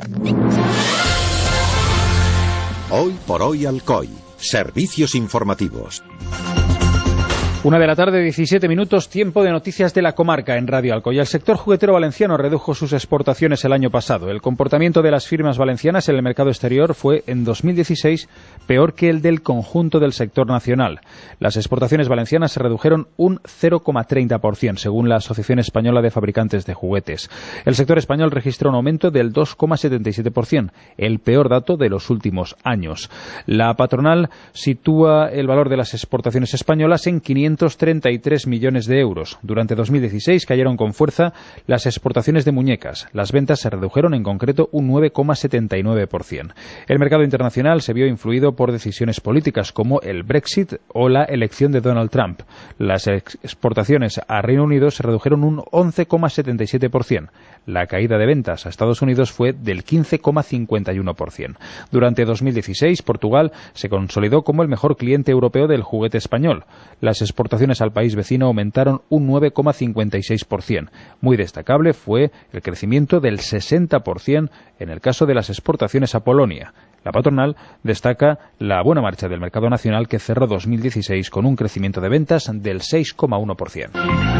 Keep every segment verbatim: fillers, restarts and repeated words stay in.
Hoy por hoy Alcoy. Servicios informativos. Una de la tarde, diecisiete minutos, tiempo de noticias de la comarca en Radio Alcoy. El sector juguetero valenciano redujo sus exportaciones el año pasado. El comportamiento de las firmas valencianas en el mercado exterior fue, en dos mil dieciséis, peor que el del conjunto del sector nacional. Las exportaciones valencianas se redujeron un cero coma treinta por ciento, según la Asociación Española de Fabricantes de Juguetes. El sector español registró un aumento del dos coma setenta y siete por ciento, el peor dato de los últimos años. La patronal sitúa el valor de las exportaciones españolas en quinientos treinta y tres millones de euros. Durante dos mil dieciséis cayeron con fuerza las exportaciones de muñecas. Las ventas se redujeron en concreto un nueve coma setenta y nueve por ciento. El mercado internacional se vio influido por decisiones políticas como el Brexit o la elección de Donald Trump. Las exportaciones a Reino Unido se redujeron un once coma setenta y siete por ciento. La caída de ventas a Estados Unidos fue del quince coma cincuenta y uno por ciento. Durante dos mil dieciséis, Portugal se consolidó como el mejor cliente europeo del juguete español. Las exportaciones al país vecino aumentaron un nueve coma cincuenta y seis por ciento. Muy destacable fue el crecimiento del sesenta por ciento en el caso de las exportaciones a Polonia. La patronal destaca la buena marcha del mercado nacional, que cerró dos mil dieciséis con un crecimiento de ventas del seis coma uno por ciento.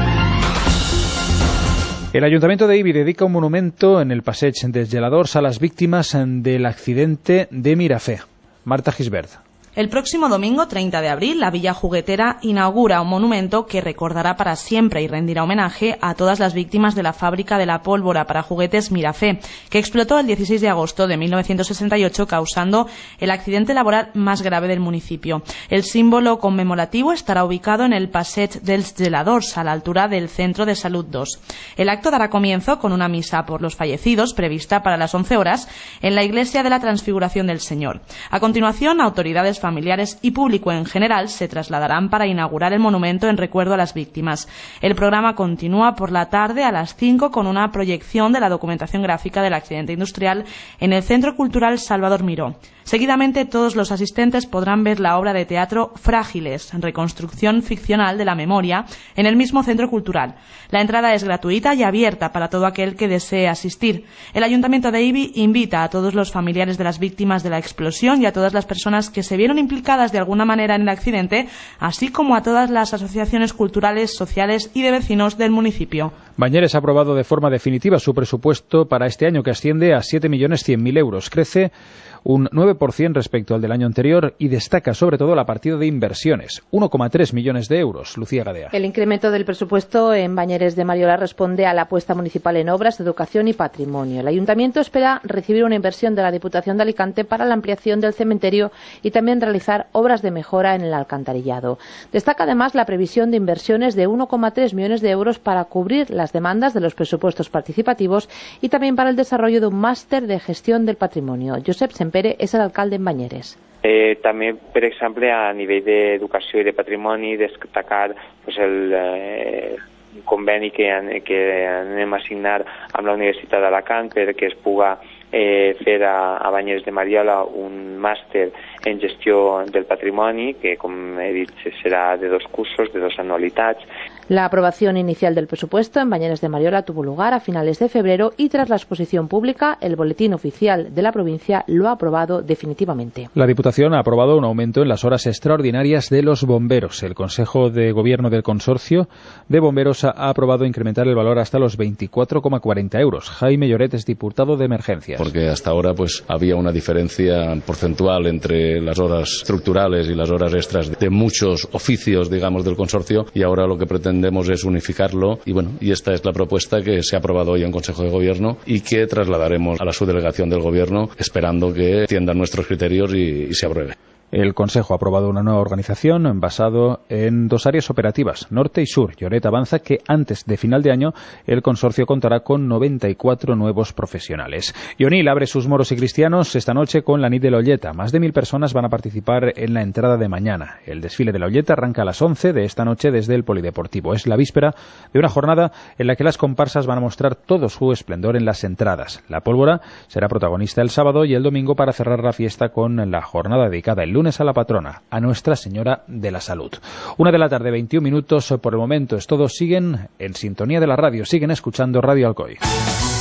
El Ayuntamiento de Ibi dedica un monumento en el Passeig dels Geladors a las víctimas del accidente de Mirafé. Marta Gisbert. El próximo domingo, treinta de abril, la Villa Juguetera inaugura un monumento que recordará para siempre y rendirá homenaje a todas las víctimas de la fábrica de la pólvora para juguetes Mirafé, que explotó el dieciséis de agosto de mil novecientos sesenta y ocho, causando el accidente laboral más grave del municipio. El símbolo conmemorativo estará ubicado en el Passeig dels Geladors, a la altura del Centro de Salud dos. El acto dará comienzo con una misa por los fallecidos, prevista para las once horas, en la Iglesia de la Transfiguración del Señor. A continuación, autoridades familiares y público en general se trasladarán para inaugurar el monumento en recuerdo a las víctimas. El programa continúa por la tarde a las cinco con una proyección de la documentación gráfica del accidente industrial en el Centro Cultural Salvador Miró. Seguidamente, todos los asistentes podrán ver la obra de teatro Frágiles, reconstrucción ficcional de la memoria, en el mismo centro cultural. La entrada es gratuita y abierta para todo aquel que desee asistir. El Ayuntamiento de Ibi invita a todos los familiares de las víctimas de la explosión y a todas las personas que se vieron implicadas de alguna manera en el accidente, así como a todas las asociaciones culturales, sociales y de vecinos del municipio. Bañeres ha aprobado de forma definitiva su presupuesto para este año, que asciende a siete millones cien mil euros. Crece un nueve por ciento respecto al del año anterior y destaca sobre todo la partida de inversiones, uno coma tres millones de euros. Lucía Gadea. El incremento del presupuesto en Bañeres de Mariola responde a la apuesta municipal en obras, educación y patrimonio. El Ayuntamiento espera recibir una inversión de la Diputación de Alicante para la ampliación del cementerio y también realizar obras de mejora en el alcantarillado. Destaca además la previsión de inversiones de uno coma tres millones de euros para cubrir las demandas de los presupuestos participativos y también para el desarrollo de un máster de gestión del patrimonio. Josep Sempere és l'alcalde en Banyeres. Eh, també, per exemple, a nivell d'educació i de patrimoni, destacar pues, el eh, conveni que, que anem a signar amb la Universitat d'Alacant perquè es puga eh, fer a, a Banyeres de Mariola un màster en gestió del patrimoni, que, com he dit, serà de dos cursos, de dos anualitats. La aprobación inicial del presupuesto en Bañeres de Mariola tuvo lugar a finales de febrero y tras la exposición pública, el Boletín Oficial de la provincia lo ha aprobado definitivamente. La Diputación ha aprobado un aumento en las horas extraordinarias de los bomberos. El Consejo de Gobierno del Consorcio de Bomberos ha aprobado incrementar el valor hasta los veinticuatro coma cuarenta euros. Jaime Lloret es diputado de Emergencias. Porque hasta ahora pues había una diferencia porcentual entre las horas estructurales y las horas extras de muchos oficios, digamos, del consorcio, y ahora lo que pretende es unificarlo y bueno, y esta es la propuesta que se ha aprobado hoy en Consejo de Gobierno y que trasladaremos a la subdelegación del Gobierno esperando que atiendan nuestros criterios y, y se apruebe. El Consejo ha aprobado una nueva organización basado en dos áreas operativas, norte y sur. Lloret avanza que antes de final de año el consorcio contará con noventa y cuatro nuevos profesionales. Y Onil abre sus moros y cristianos esta noche con la nit de la Olleta. Más de mil personas van a participar en la entrada de mañana. El desfile de la Olleta arranca a las once de esta noche desde el Polideportivo. Es la víspera de una jornada en la que las comparsas van a mostrar todo su esplendor en las entradas. La pólvora será protagonista el sábado y el domingo para cerrar la fiesta con la jornada dedicada el lunes a la patrona, a Nuestra Señora de la Salud. Una de la tarde, veintiún minutos. Por el momento es todo. Siguen en sintonía de la radio, siguen escuchando Radio Alcoy.